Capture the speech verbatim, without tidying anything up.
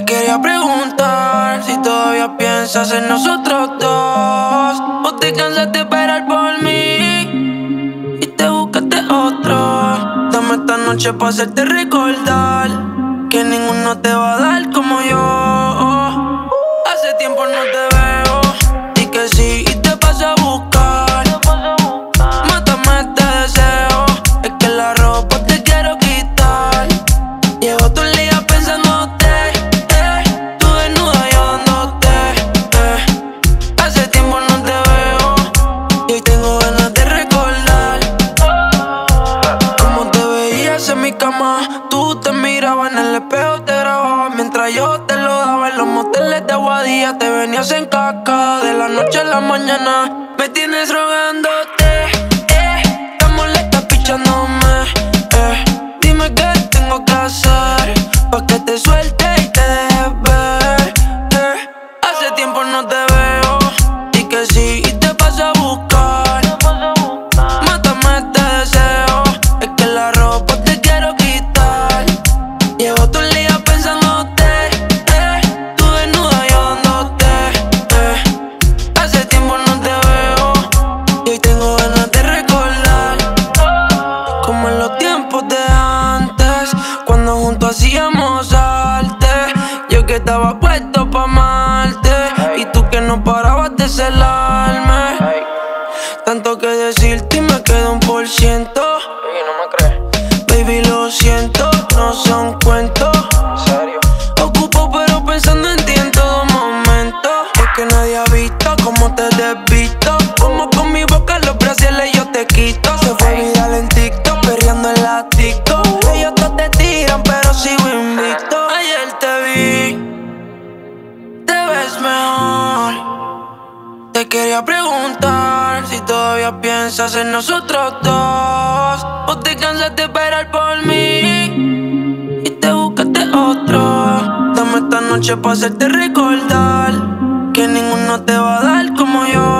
quería preguntar si todavía piensas en nosotros dos, o te cansaste de esperar por mí y te buscaste otro. Dame esta noche pa' hacerte recordar que ninguno te va a dar como yo. Hace tiempo no te veo, y que sí, y te paso a buscar. Mátame este deseo, es que la ropa te quiero quitar. Llevo todo el día pensándote, eh, tú desnuda yo dándote, eh. Hace tiempo no te veo, y hoy tengo ganas de recordar cómo te veías en mi cama. Tú te mirabas en el espejo, te grababas mientras yo te lo daba. En los moteles de Aguadilla te venías en caca. De la noche a la mañana me tienes rogándote, eh. Estás molesta pichándome, eh. Dime qué tengo que hacer pa' que te suelte y te dejes ver, eh. Hace tiempo no te veo, y que sí, y te paso a buscar. Mátame este deseo, es que la ropa te quiero quitar. Llevo todo el día pensándote, eh, tú desnuda yo dándote, eh. Hace tiempo no te veo, y hoy tengo ganas de recordar como en los tiempos de antes, cuando juntos hacíamos arte. Yo que estaba puesto pa' amarte, y tú que no parabas de celarme. Tanto que decirte y me queda un por ciento. Oye, no me crees. Baby, lo siento, no son cuentos. ¿En serio? Ocupo pero pensando en ti en todo momento. Es que nadie ha visto cómo te desvisto, como con mi boca los brasiles yo te quito. Se fue viral en TikTok, perreando en la TikTok. Ellos todos te tiran pero sigo invicto. Ayer te vi, te ves mejor. Te quería preguntar si todavía piensas en nosotros dos, o te cansaste de esperar por mí y te buscaste otro. Dame esta noche pa' hacerte recordar que ninguno te va a dar como yo.